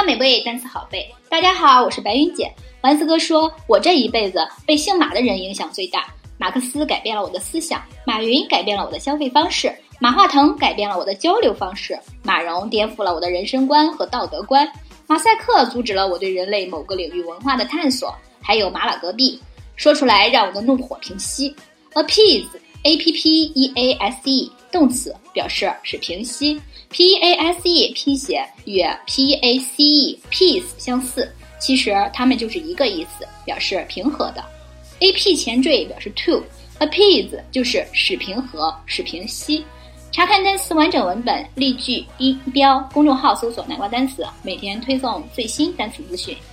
Hello， 美味单词好背。大家好，我是白云姐。丸子哥说，我这一辈子被姓马的人影响最大。马克思改变了我的思想，马云改变了我的消费方式，马化腾改变了我的交流方式，马蓉颠覆了我的人生观和道德观，马赛克阻止了我对人类某个领域文化的探索，还有马拉隔壁，说出来让我的怒火平息。Appease A-P-P-E-A-S-E 动词，表示使平息。P-E-A-S-E 拼写与 P-A-C-E peace 相似，其实它们就是一个意思，表示平和的。A-P 前缀表示 to， appease 就是使平和，使平息。查看单词完整文本、例句、音标，公众号搜索南瓜单词，每天推送最新单词资讯。